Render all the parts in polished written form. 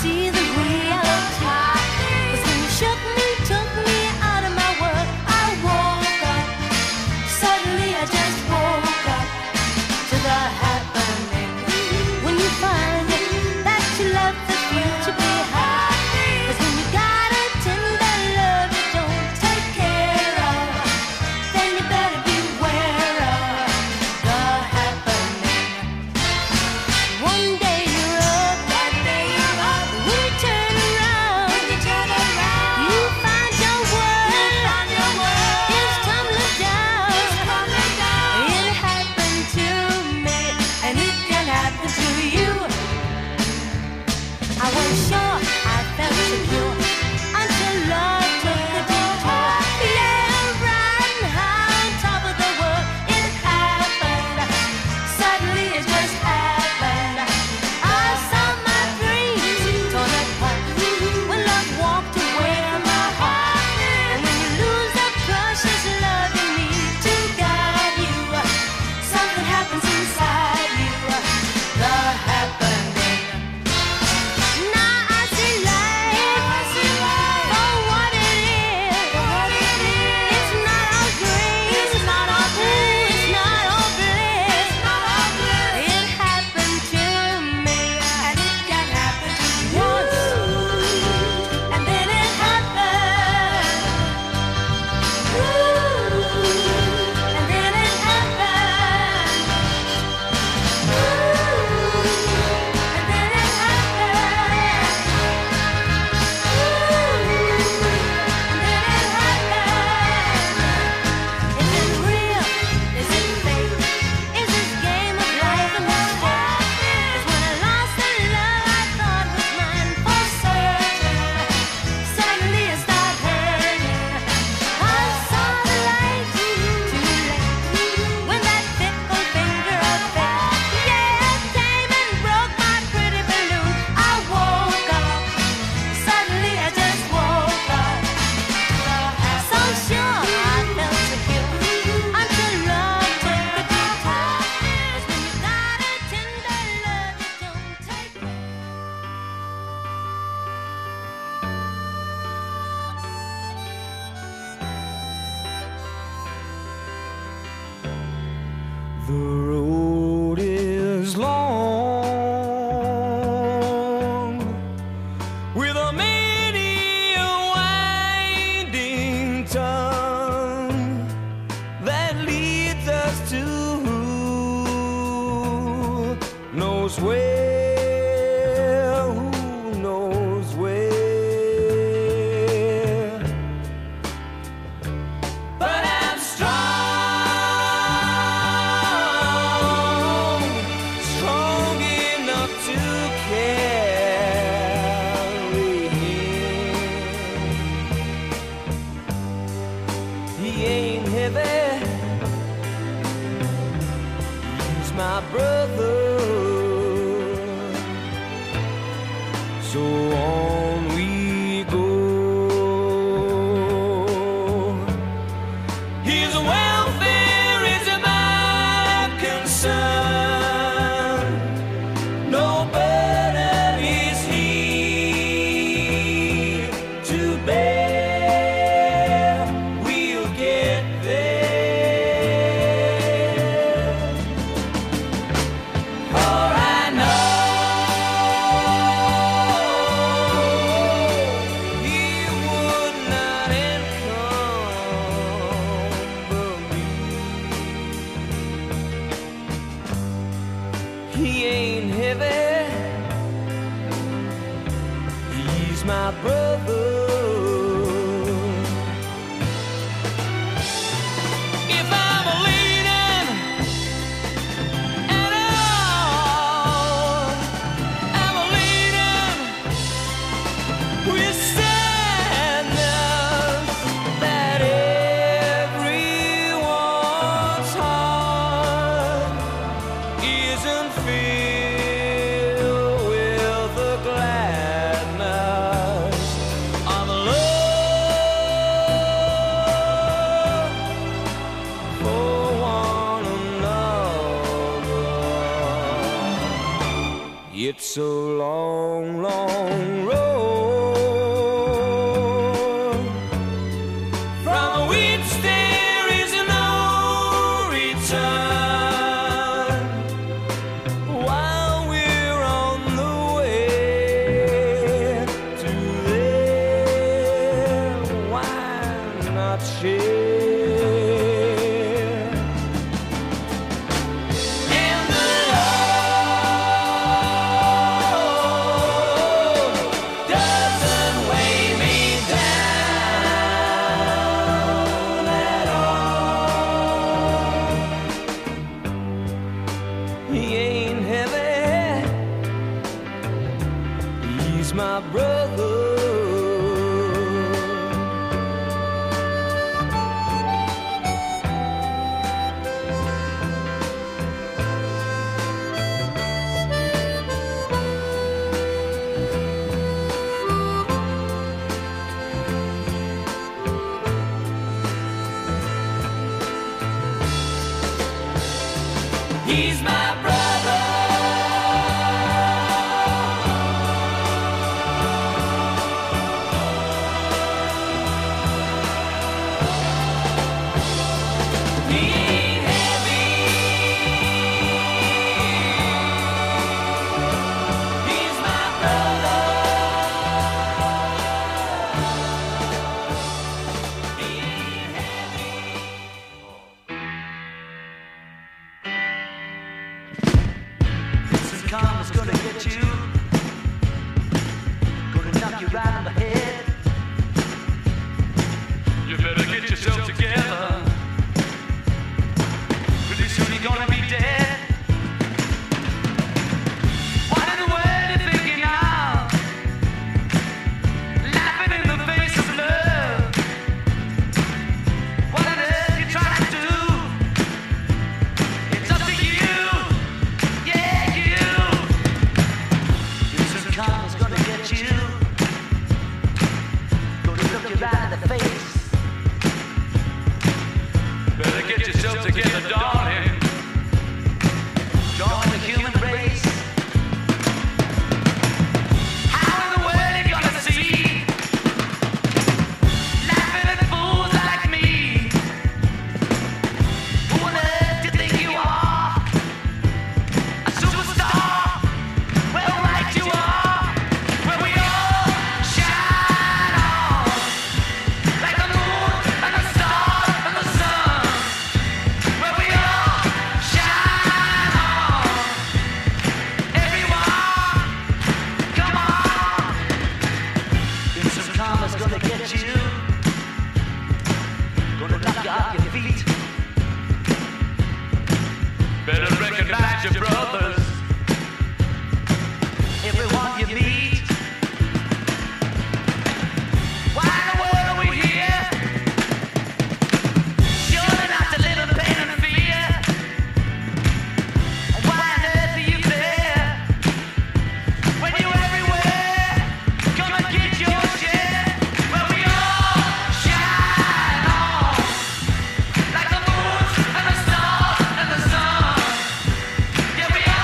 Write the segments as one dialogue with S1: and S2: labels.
S1: see the reality. 'Cause when you shook me, took me out of my world, I woke up. Suddenly I just woke up to the happening. When you find it, that you left the future behind. 'Cause when you got a tender love you don't take care of, then you better beware of the happening. One day you're up, when you turn around, you find your world is tumbling down. It happened to me, and it can happen to you. I was sure I felt secure until love took a detour. Yeah, right high on top of the world, it happened. Suddenly it just happened. I saw my dreams torn apart when love walked away from my heart. And when you lose the precious love you need to guide you, something happens inside you. The happening. Now I see life for what it is. It's not all green, it's not all blue, it's not all bliss. It happened to me, and it can happen to you. And then it happened. And then it happened. And then it happened. Is it real? Is it fake? Is this game of life a mistake? 'Cause when I lost the love I thought was mine for certain, suddenly I start hurting. I saw the light too late when that fickle finger of fate, yeah, came and broke my pretty balloon. I woke up. Suddenly I just woke up. So sure I felt secure until love took a detour. 'Cause when you got a tender love you don't take.
S2: The road is long with a many a winding tongue that leads us to who knows where, who knows where. But I'm strong, strong enough to carry him. He ain't heavy, he's my brother. So on we go. His welfare is my concern. No burden is he to bear. We'll get there. For I know he would not encumber me. He ain't heavy, he's my brother. If I'm leaning at all, I'm leaning with sadness that everyone's heart isn't filled with the gladness of brother. He's my brother. He ain't heavy. He's my brother. He ain't heavy. Some karma's gonna get you, gonna knock you right on the head. You better get yourself together. Pretty soon you're gonna be dead. What in the world you thinking of? Laughing in the face of love. What on earth you trying to do? It's up to you. Yeah, you. Some karma's gonna get you. Gonna look you right in the face. Better get yourself together, darling. Join the human race. How in the world you gonna see? Laughing at fools like me. Who on earth do you think you are? A superstar? Well, right you are. Where we all shine on. Like the moon and the stars and the sun. Where we all shine on. Everyone, come on. And some karma's gonna get you. Gonna knock you off your feet. Better recognize your brothers. Everyone you meet. Why in the world are we here? Surely not to live in pain and fear. Why on earth are you there? When you're everywhere, come and get your share. Where we all shine on. Like the moon and the stars and the sun. Yeah, we all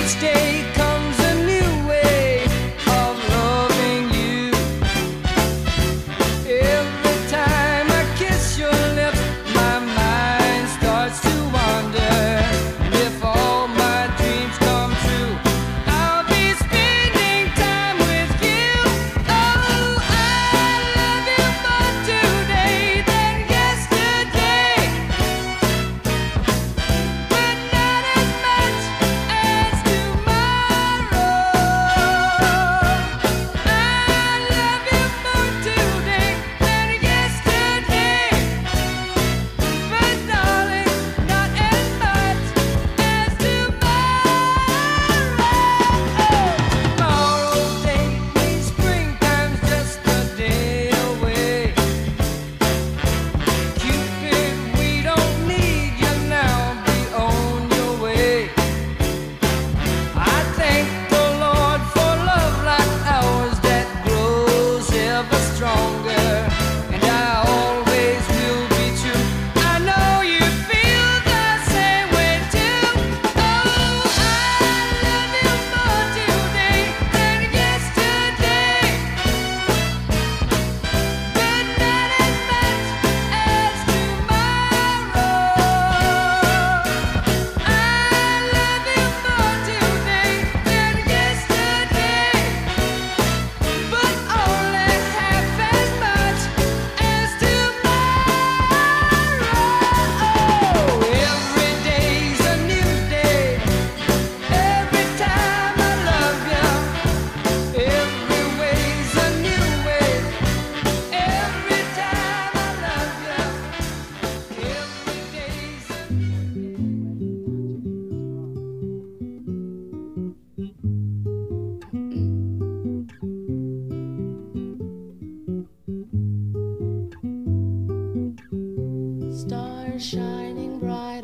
S3: Stars shining bright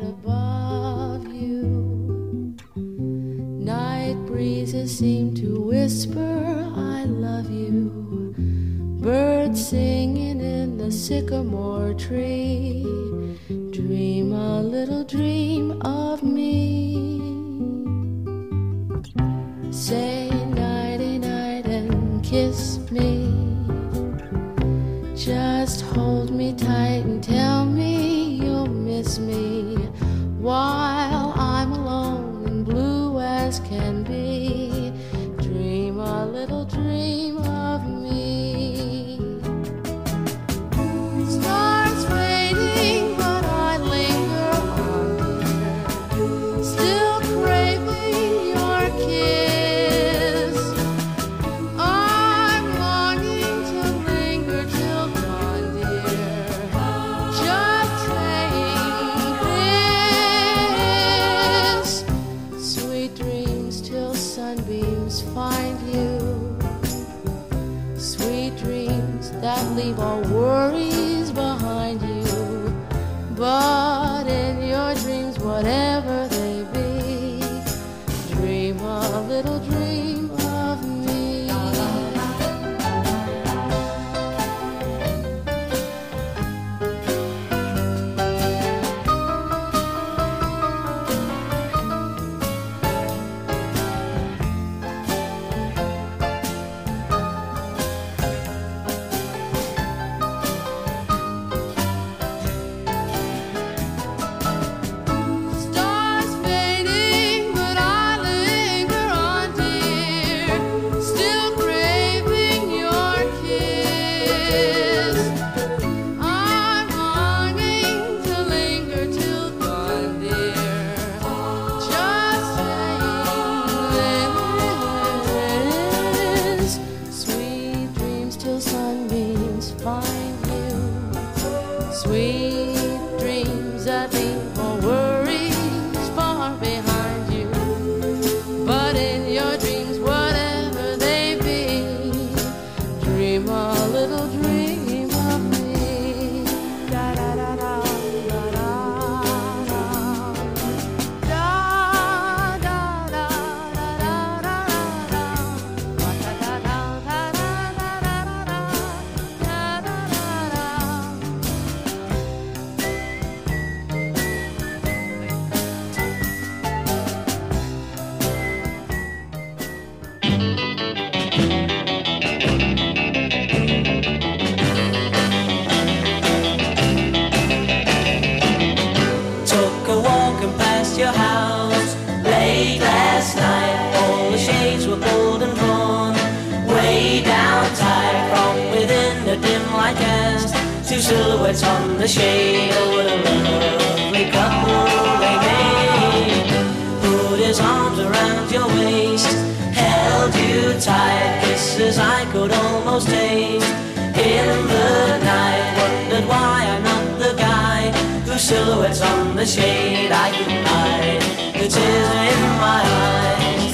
S3: above you. Night breezes seem to whisper, I love you. Birds singing in the sycamore tree. Dream a little dream of me. Say nighty night and kiss me. Just hold me tight and tell me you'll miss me while I'm alone and blue as can be. Dream a little dream of me. Stars fading, but I linger on, dear, still craving your kiss. I'm longing to linger till dawn, dear, just saying this. Sweet dreams till sunbeams find you. Sweet dreams that leave all worries behind you. But in your dreams, whatever they be, dream a little dream of me. Stars
S4: moonlight dance, two silhouettes on the shade. Oh, what a lovely couple they made. Put his arms around your waist, held you tight, kisses I could almost taste. In the night, wondered why I'm not the guy whose silhouettes on the shade I can hide. The tears in my eyes.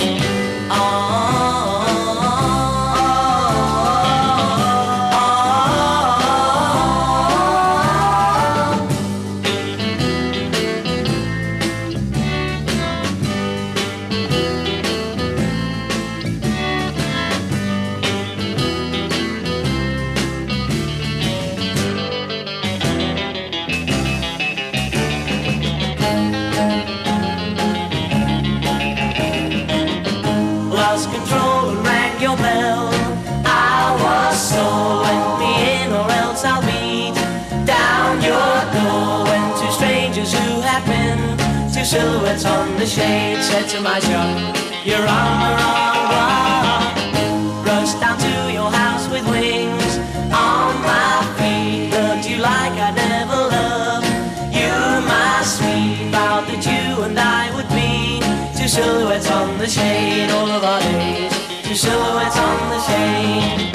S4: Lost control and rang your bell. I was so let me in or else I'll beat down your door. When two strangers who had been two silhouettes on the shade said to my shop, you're on the wrong block. Rushed down to your house with wings on my feet. Loved you like I never loved you, my sweet. Vowed that you and I would be two silhouettes on the shade all of our days. Two silhouettes on the shade.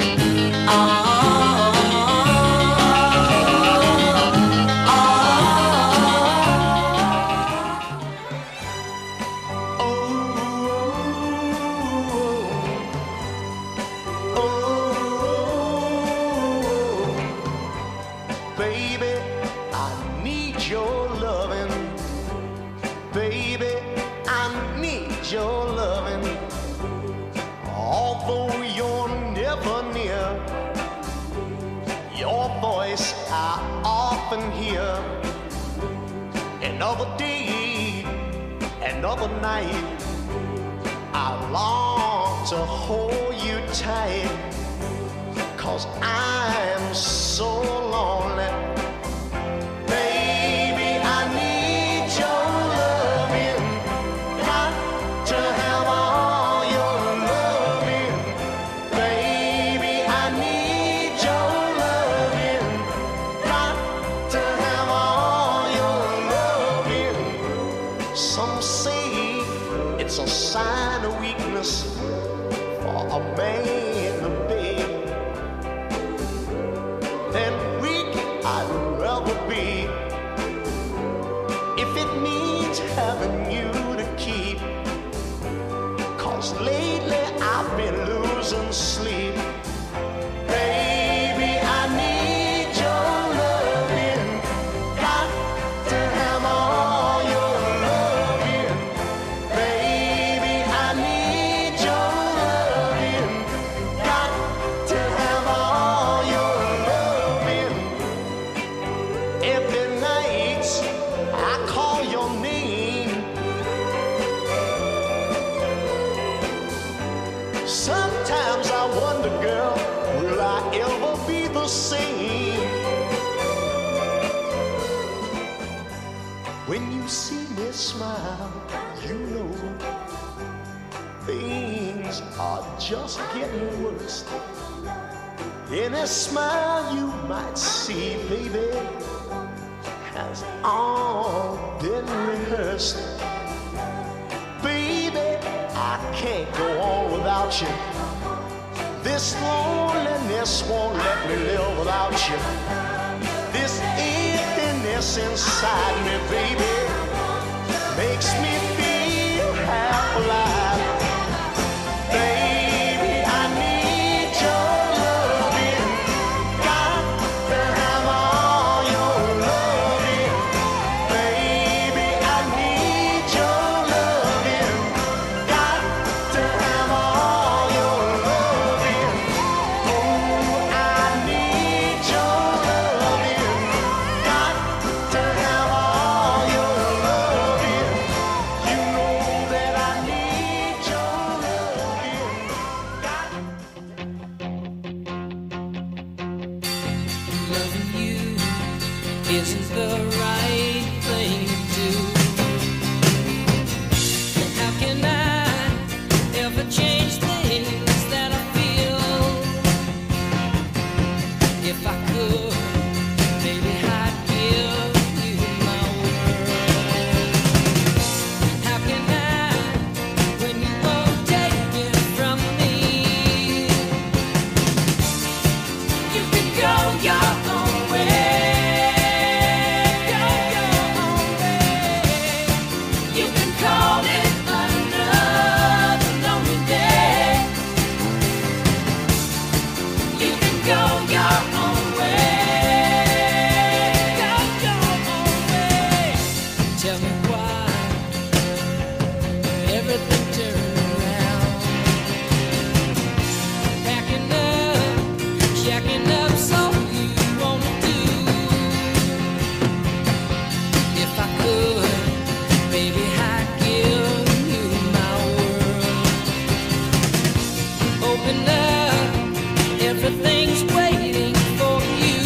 S5: Baby, I need your loving. Baby, I need your loving. Although you're never near, your voice I often hear. Another day, another night, I long to hold you tight. 'Cause I'm so lonely. Baby, I need your loving. Got to have all your loving. Baby, I need your loving. Got to have all your loving. Some say it's a sign of weakness for a man to beg. Then weak I'd rather be, if it means having you to keep. 'Cause lately I've been losing sleep. Baby, I need your loving. Got to have all your loving. Baby, I need your loving. Got to have all your loving. Every night I call your name. Sometimes I wonder, girl, will I ever be the same? When you see me smile, you know things are just getting worse. Any smile you might see, baby, has all been rehearsed. Baby, I can't go on without you. This loneliness won't let me live without you. This emptiness inside me, baby, makes me feel half alive. Baby, I need your loving. Got to have all your loving. Baby, I need your loving. Got to have all your loving. Oh, I need your loving. Got to have all your loving. You know that I need your loving. Got
S4: Loving you isn't the right thing to do. And how can I ever change things that I feel? If I could open up. Everything's waiting for you.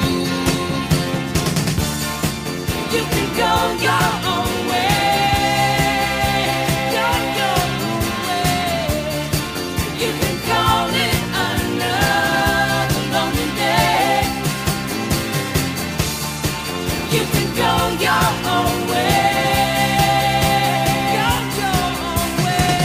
S4: You can go your own way. Go your own way. You can call it another lonely day. You can go your own way. Go your own way.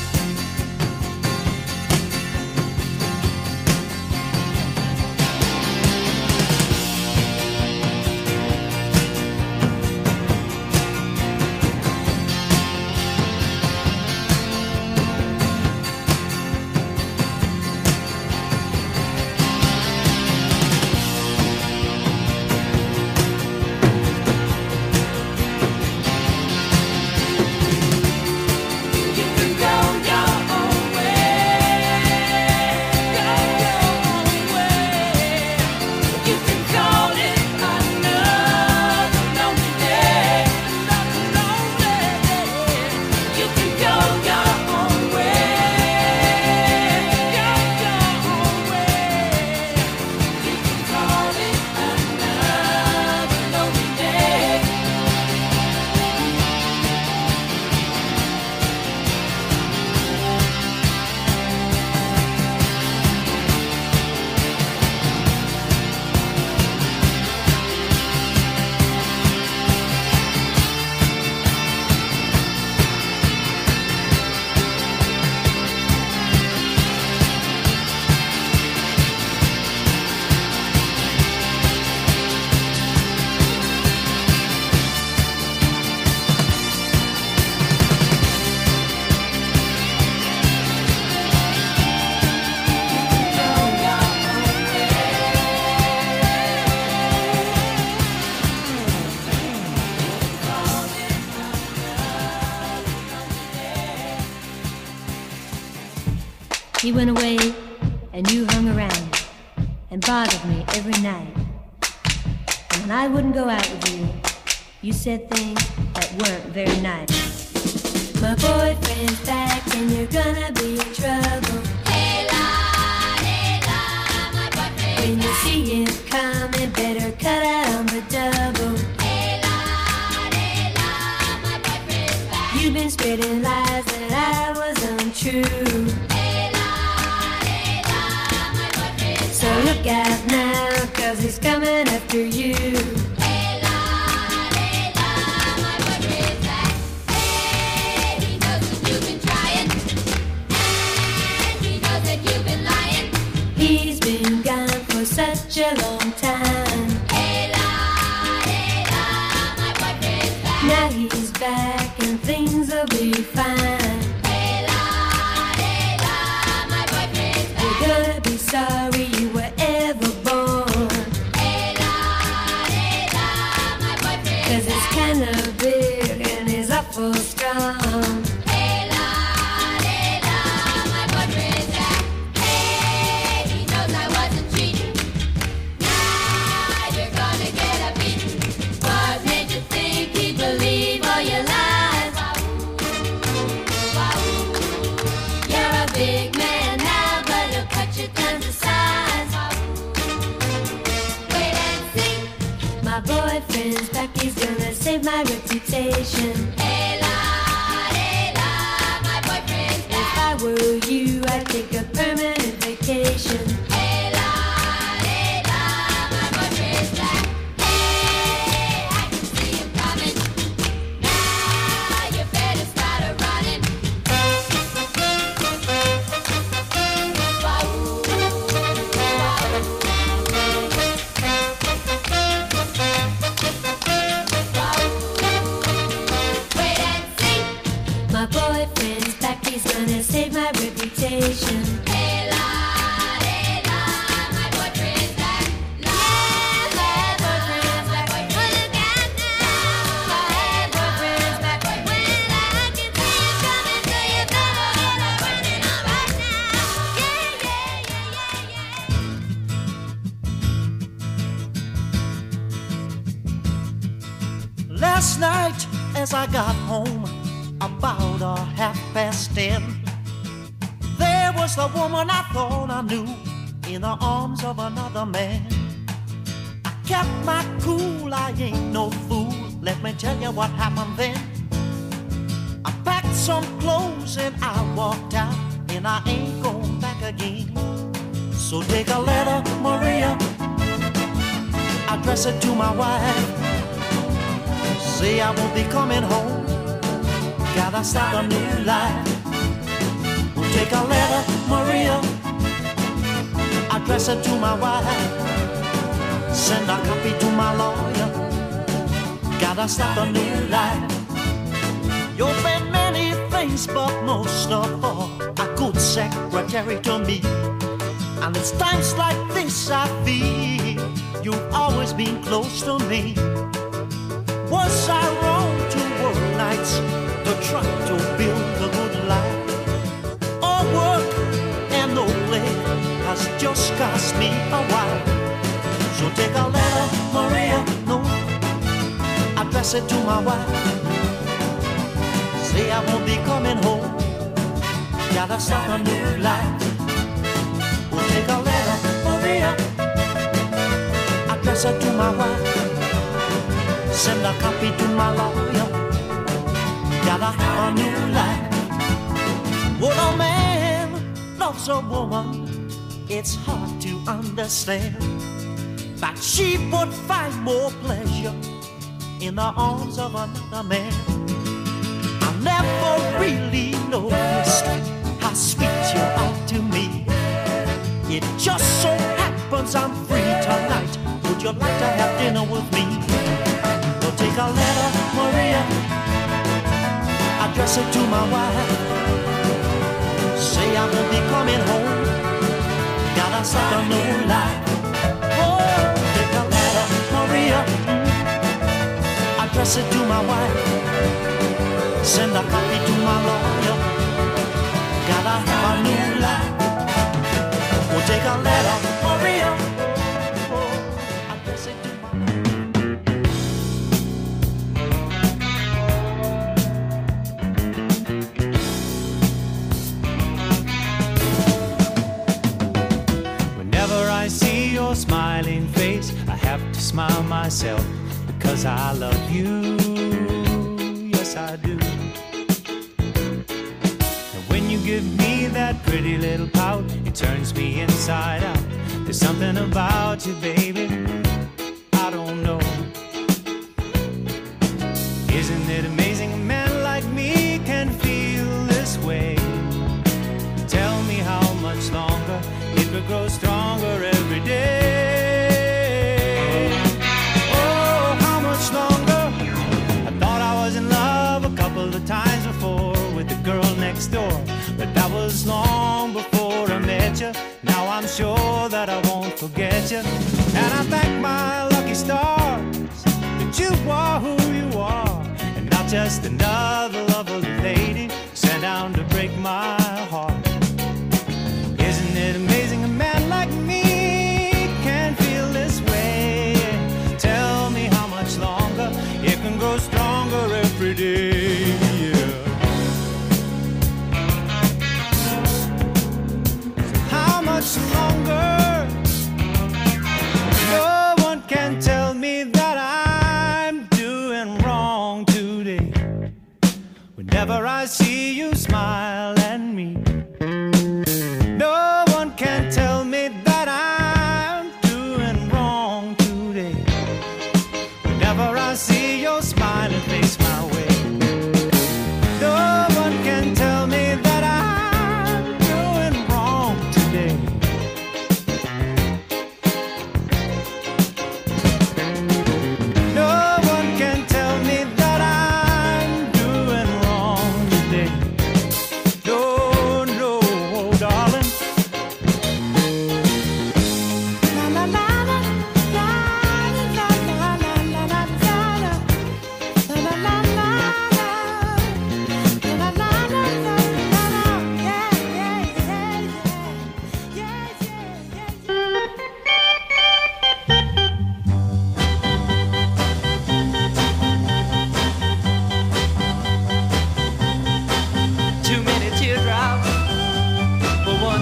S4: You can go your own way. Go your own way. You can call it another lonely day. Another lonely day. You can go your own way. Go your own way. You can call it another lonely day.
S6: He went away and you hung around and bothered me every night. And when I wouldn't go out with you, you said things that weren't very nice. My boyfriend's back and you're gonna be in trouble. Hey la, my boyfriend. When you see him coming, better cut out on the double. Hey la, my boyfriend's back. You've been spreading lies that I was untrue. So look out now, 'cause he's coming after you.
S1: Layla, my boyfriend's back. Hey, he knows that you've been trying, and he knows that you've been lying.
S6: He's been gone for such a long time.
S1: Layla, my boyfriend's back.
S6: Now he's back and things will be fine.
S1: Layla, my boyfriend's back.
S6: You're gonna be sorry you were ever born.
S1: Layla, my boyfriend's
S6: 'Cause it's
S1: back.
S6: kinda big and he's awful strong.
S1: Layla, my boyfriend's back. Hey, he knows I wasn't cheating. Now you're gonna get a beating. What made you think he'd believe all your lies? You're a big man now, but he'll cut you down to size. Wait and see.
S6: My boyfriend's back, he's gonna save my reputation.
S1: Layla, my boyfriend's
S6: If
S1: back.
S6: I were you, I'd take a permanent vacation.
S1: Layla, my boyfriend's back. Hey, I can see him coming. Now you better start a running. Wait and see.
S6: My boyfriend's back, he's gonna save my reputation.
S1: Layla, my boyfriend's back. My boyfriend's back. Look out now. My boyfriend's back. When I can see you coming, so you better get up running on right now. Yeah, yeah.
S7: Last night as I got home, about 10:30, there was the woman I thought I knew in the arms of another man. I kept my cool, I ain't no fool. Let me tell you what happened then. I packed some clothes and I walked out, and I ain't going back again. So take a letter, Maria, address it to my wife. Say I won't be coming home, gotta start a new life. We'll take a letter, Maria, address it to my wife. Send a copy to my lawyer, gotta start a new life. You've been many things, but most of all, a good secretary to me. And it's times like this I feel you've always been close to me. Was I wrong to work nights to try to build a good life? All work and no play has just cost me a while. So take a letter, Maria, no, address it to my wife. Say I won't be coming home, gotta start a new life. We'll take a letter, Maria, address it to my wife. Send a copy to my lawyer, gotta have a new life. When a man loves a woman, it's hard to understand that she would find more pleasure in the arms of another man. I never really noticed how sweet you are to me. It just so happens I'm free tonight. Would you like to have dinner with me? Well, take a letter, Maria, address it to my wife. Say I won't be coming home, gotta start a new life. Oh, take a letter, Maria, address it to my wife. Send a copy to my lawyer, gotta have a new life. We'll take a letter, Maria, address it to my
S8: Whenever I see your smiling face, I have to smile myself because I love you. Yes, I do. And when you give me that pretty little pout, it turns me inside out. There's something about you, baby, I don't know. Isn't it amazing a man like me can feel this way? Tell me how much longer it will grow stronger every day. Oh, how much longer? I thought I was in love a couple of times before with the girl next door, but that was long before I met you. Now I'm sure that I won't forget you, and I thank my lucky stars that you are who you are, and not just another lovely lady sent down to break my heart. Isn't it amazing a man like me can feel this way? Tell me how much longer it can grow stronger every day. Yeah. How much longer? No one can tell me that I'm doing wrong today. Whenever I see you smile at me,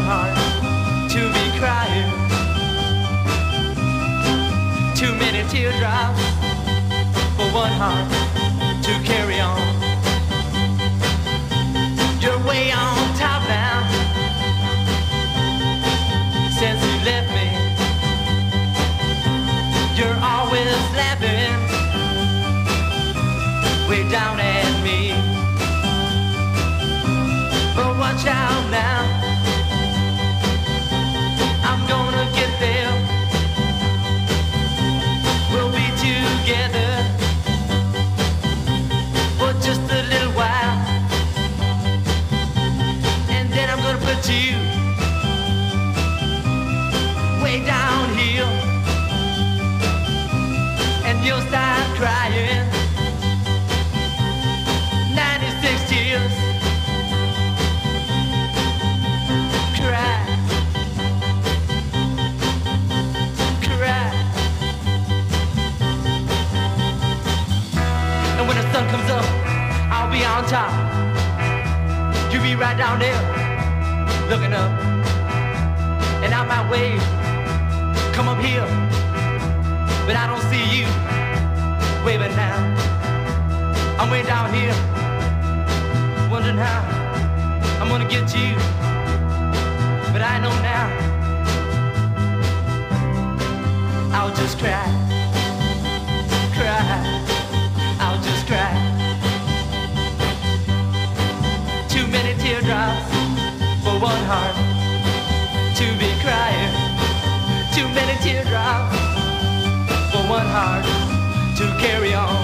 S2: heart to be crying. Too many teardrops for one heart to carry on. You're way on top now since you left me. You're always laughing way down at me. But watch out now, I'm gonna get there. We'll be together for just a little while, and then I'm gonna put you way down here, and you'll start crying. 96 tears. Cry. Cry. And when the sun comes up, I'll be on top. You be right down there, looking up. And I might wave, come up here, but I don't see you waving now. I'm way down here, wondering how I'm gonna get you, but I know now I'll just cry, cry, I'll just cry. Too many teardrops for one heart to be crying. Too many teardrops for one heart to carry on.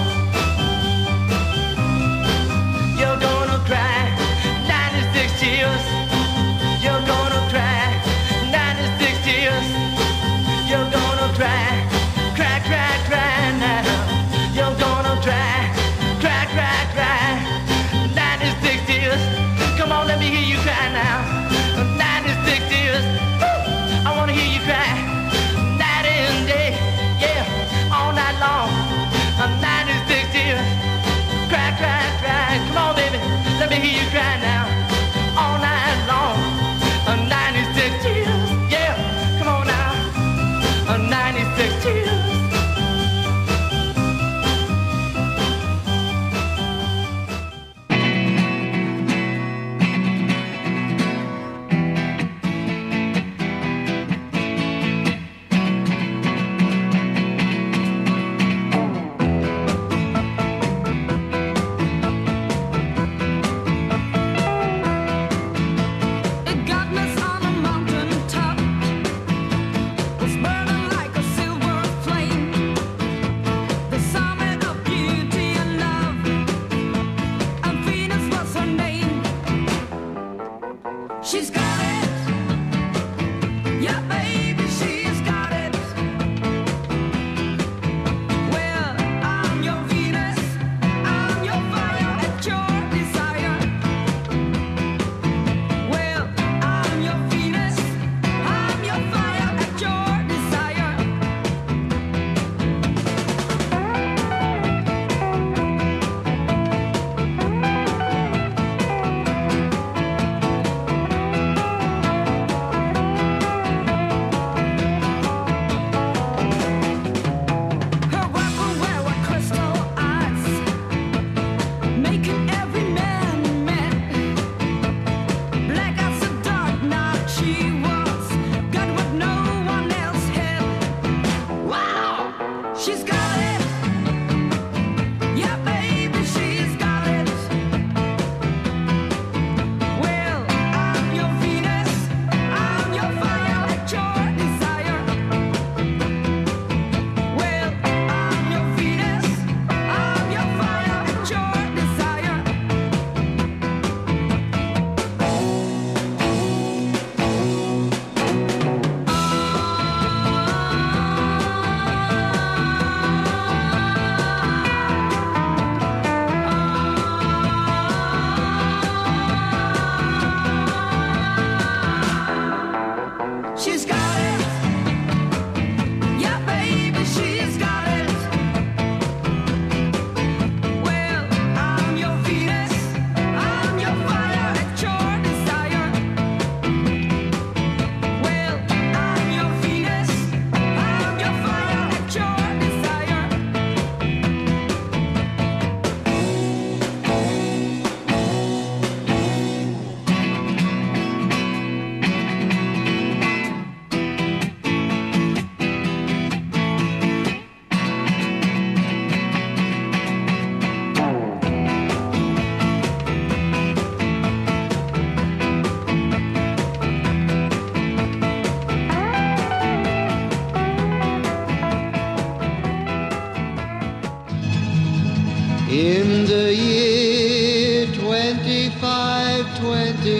S2: You're gonna cry 96 tears. You're gonna cry 96 tears. You're gonna cry, cry, cry, cry now. You're gonna cry, cry, cry, cry 96 tears. Come on, let me hear you cry now. 96 tears. Woo! I wanna hear you cry night and day, yeah, all night long. 96 tears. Cry, cry, cry. Come on, baby, let me hear you cry now. All night long. 96 tears. Yeah, come on now. 96 tears.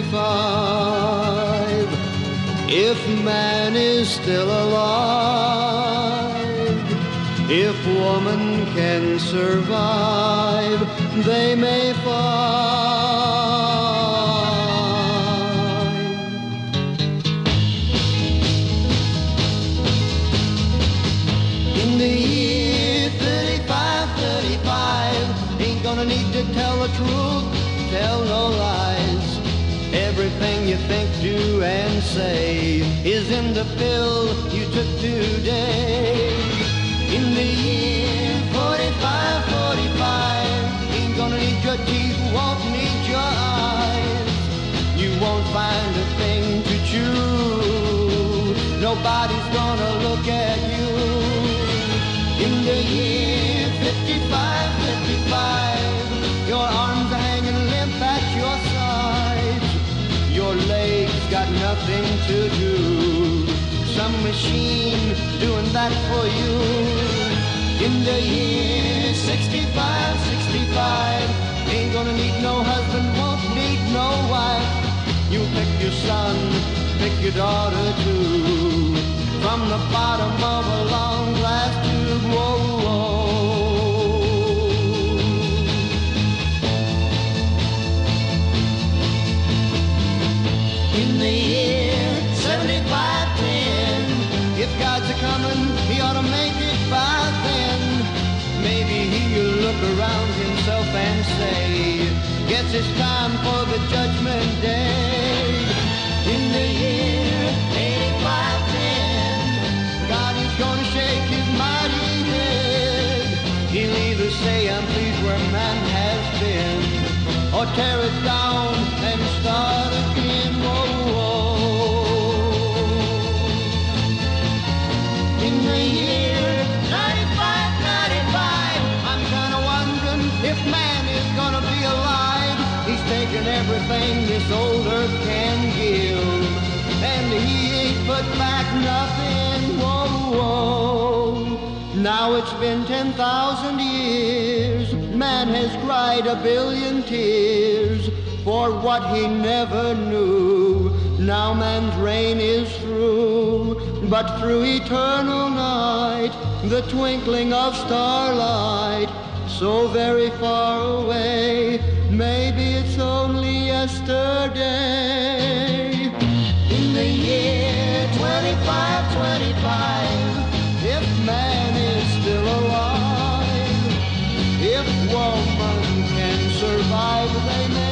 S9: 65. If man is still alive, if woman can survive, they may find. In the year 35, ain't gonna need to tell the truth, tell no lies. Everything you think, do, and say is in the pill you took today. In the year 45, ain't gonna need your teeth, won't need your eyes. You won't find a thing to chew, nobody's gonna look at you. In the year 55, your arms are hanging limp at your sides. Your legs got nothing to do, some machine doing that for you. In the year 65, ain't gonna need no husband, won't need no wife. You pick your son, pick your daughter too, from the bottom of a long glass tube. Whoa, whoa. In the year 75, if God's a-comin', he ought to make it by then. Maybe he'll look around himself and say, guess it's time for the judgment day. In the year 85, God is gonna shake his mighty head. He'll either say, I'm pleased where man has been, or tear it down and start again. Whoa, whoa. In the year 95, I'm kinda wondering if man is gonna be alive. He's taken everything this old earth can give, and he ain't put back nothing. Whoa, whoa. Now it's been 10,000 years, man has cried a billion tears for what he never knew. Now man's reign is through, but through eternal night, the twinkling of starlight, so very far away, maybe it's only yesterday. In the year 25, if man is still alive, if woman can survive, they may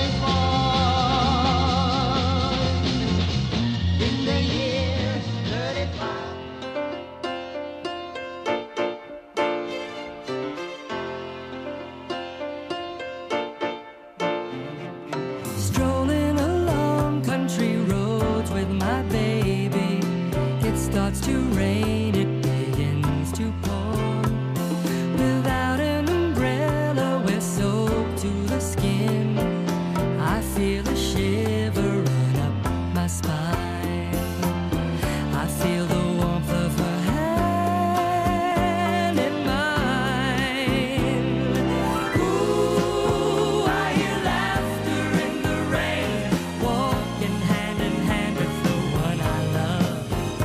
S9: find. In the year 35.
S10: Strolling along country roads with my baby, it starts to rain, it begins to pour. Without an umbrella, we're soaked to the skin. I feel a shiver run up my spine. I feel the warmth of her hand in mine. Ooh, I hear laughter in the rain, walking hand in hand with the one I love.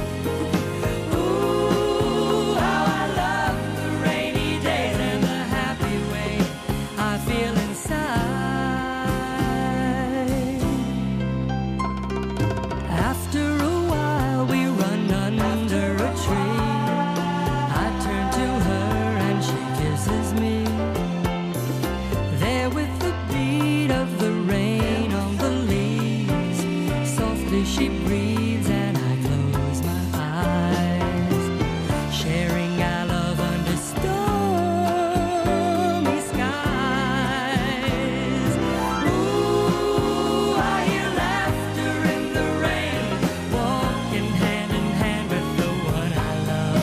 S10: Ooh, how I love the rainy days and the happy way I feel inside. After a while we run under a tree. I turn to her and she kisses me. There with the beat of the rain on the leaves, softly she breathes and I close my eyes, sharing our love under stormy skies. Ooh, I hear laughter in the rain, walking hand in hand with the one I love.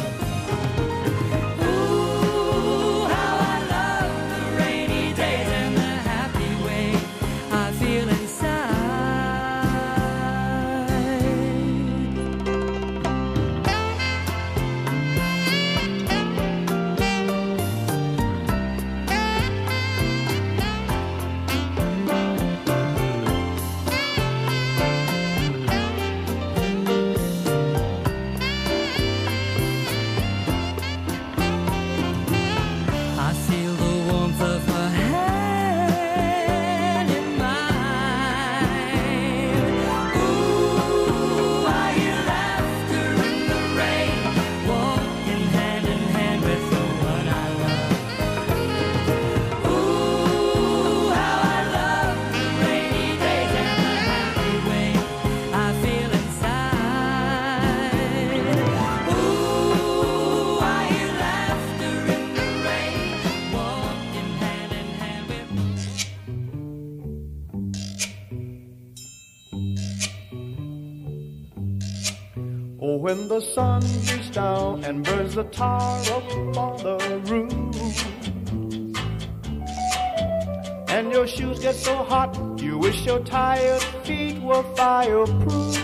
S10: Ooh, how I love the rainy days and the happy way I feel inside.
S11: when the sun beats down and burns the tar up on the roof, and your shoes get so hot, you wish your tired feet were fireproof.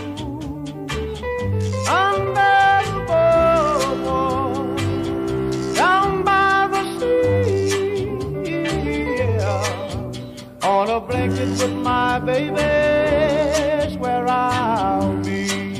S11: Under the boardwalk, down by the sea, yeah, on a blanket with my baby's where I'll be.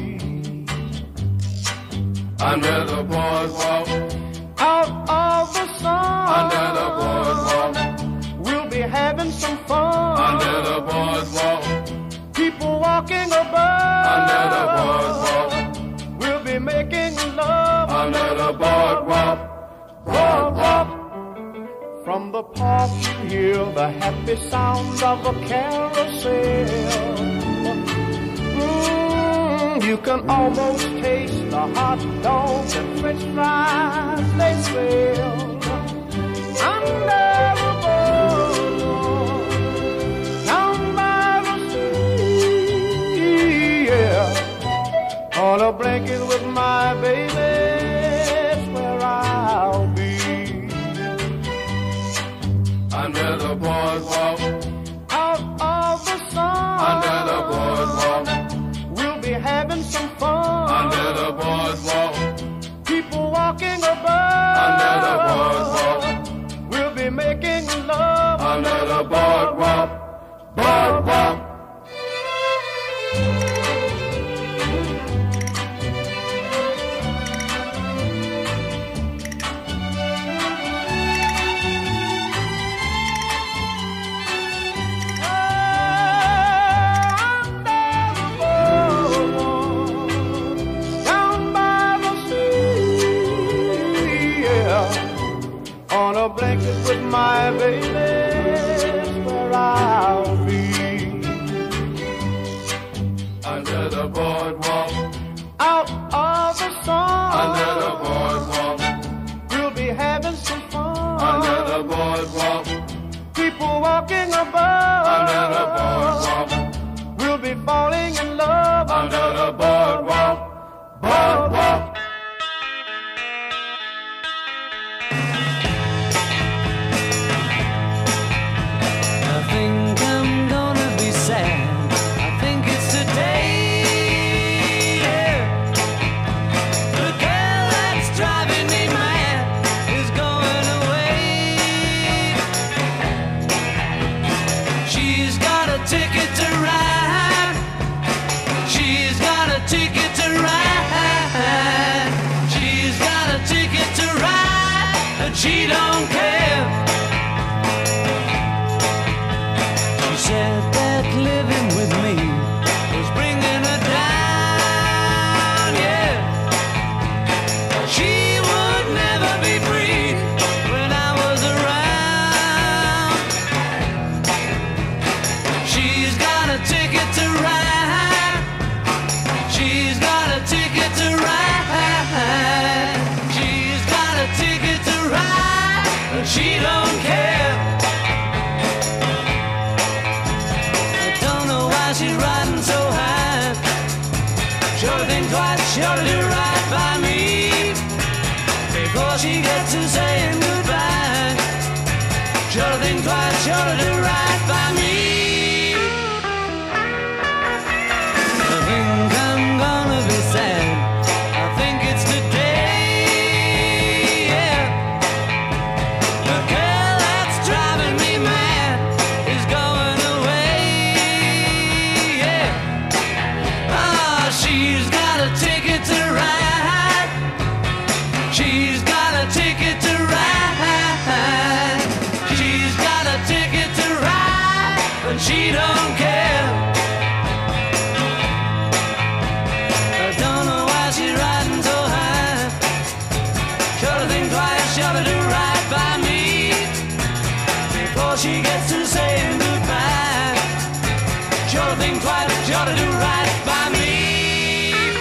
S12: Under the boardwalk,
S11: out of the sun,
S12: under the boardwalk,
S11: we'll be having some fun.
S12: Under the boardwalk,
S11: people walking above.
S12: Under the boardwalk,
S11: we'll be making love.
S12: Under the boardwalk,
S11: boardwalk. From the park you hear the happy sound of a carousel. You can almost taste the hot dogs and French fries they sell. Under the boardwalk, down by the sea, yeah, on a blanket with my baby's where I'll be.
S12: under the boardwalk,
S11: out of the sun,
S12: under the boardwalk,
S11: we'll be having some fun.
S12: under the boardwalk,
S11: People walking above.
S12: under the boardwalk,
S11: We'll be making love.
S12: under the boardwalk, boardwalk.
S11: Down by the sea, yeah, on a blanket with my baby, where I'll be.
S12: Under the boardwalk,
S11: Out of the sun,
S12: under the boardwalk,
S11: we'll be having some fun.
S12: under the boardwalk,
S11: People walking above.
S12: under the boardwalk,
S11: We'll be falling in love.
S12: under the boardwalk, boardwalk.
S4: I think I'm gonna be sad. I think it's today. Yeah. The girl that's driving me mad is going away. She's got a ticket to ride. She's got a ticket to ride. She's got a ticket to ride, and she don't care. She said that living with me was bringing her down, yeah. She would never be free when I was around. She's got a ticket to ride. She's got a ticket to ride. She's got a ticket to ride, and she don't care. I don't know why she's riding so high. Sure to think twice, sure to do right by me before she gets to saying goodbye. Sure to think twice, sure to do right by me. I think I'm gonna be sad. I think it's today. Yeah. The girl that's driving me mad is going away. Yeah. Ah, she's got a ticket to ride. She's got a ticket to ride. She's got a ticket to ride, and she don't care. I don't know why she's riding so high. Sure to think twice, sure to do right by me before she gets to saying goodbye. Sure to think twice, sure to do right by me.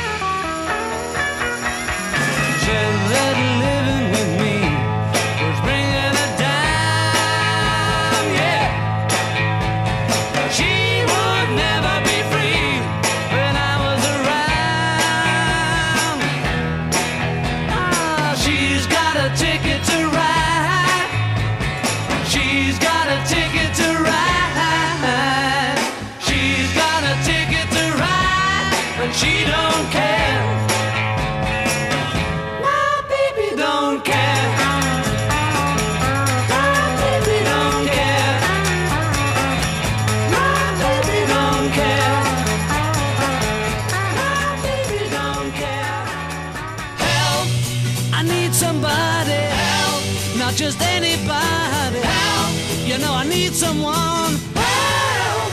S13: just anybody. Help! You know I need someone. Help!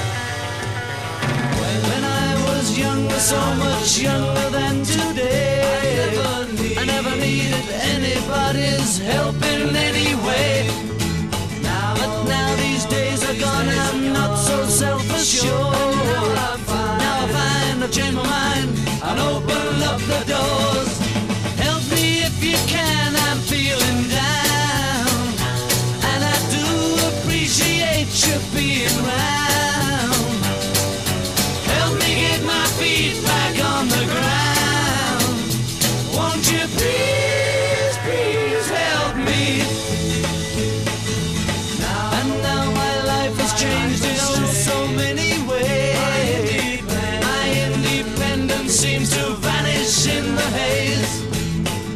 S13: When I was younger, so much younger than today, I never needed anybody's help in any way. But now these days are gone, I'm not so self-assured. Now I find I've changed my mind and open up the doors. Help me if you can, I'm feeling down, and I do appreciate you being round. Help me get my feet back on the ground. Won't you please, please help me? And now my life has changed in so many ways. My independence seems to vanish in the haze.